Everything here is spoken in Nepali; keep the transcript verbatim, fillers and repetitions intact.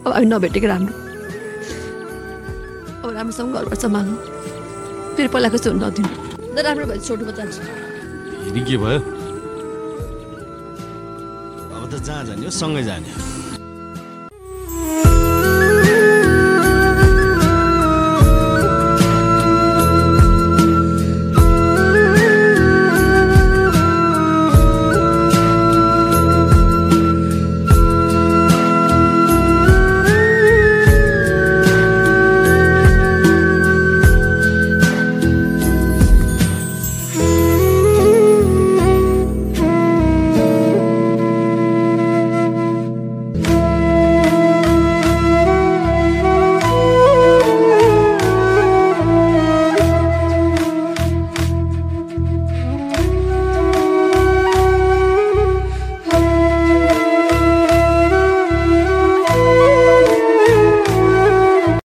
अब हामी नभेटेको राम्रो। अब राम्रोसँग घरबाट सम्हाल्नु, फेरि पहिलाको जस्तो नदिनु। राम्रो भयो छोटो जान्छु। के भयो अब त जहाँ जाने हो सँगै जाने।